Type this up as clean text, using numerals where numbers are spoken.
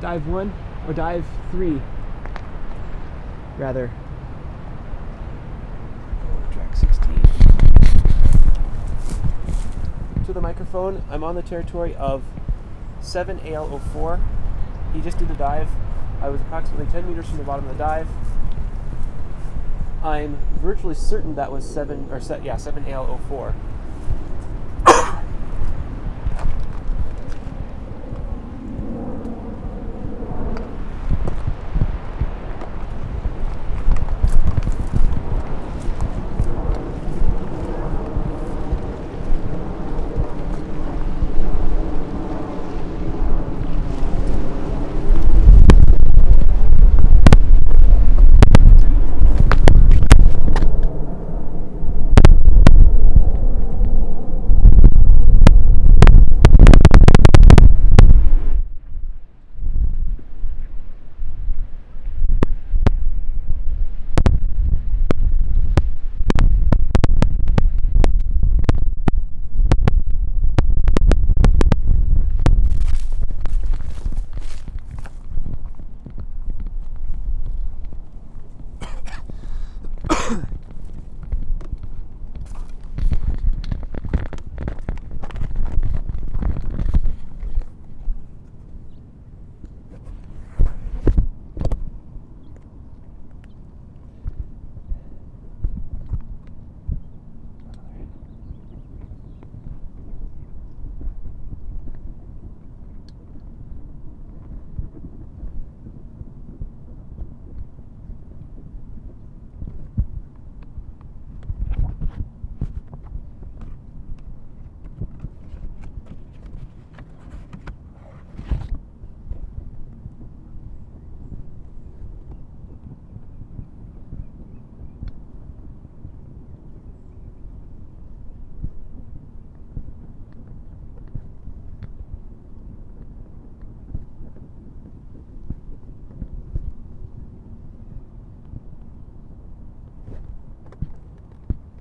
dive 1 or dive 3 rather. Track 16. To the microphone, I'm on the territory of 7AL04. He just did the dive. I was approximately 10 meters from the bottom of the dive. I'm virtually certain that was 7AL04.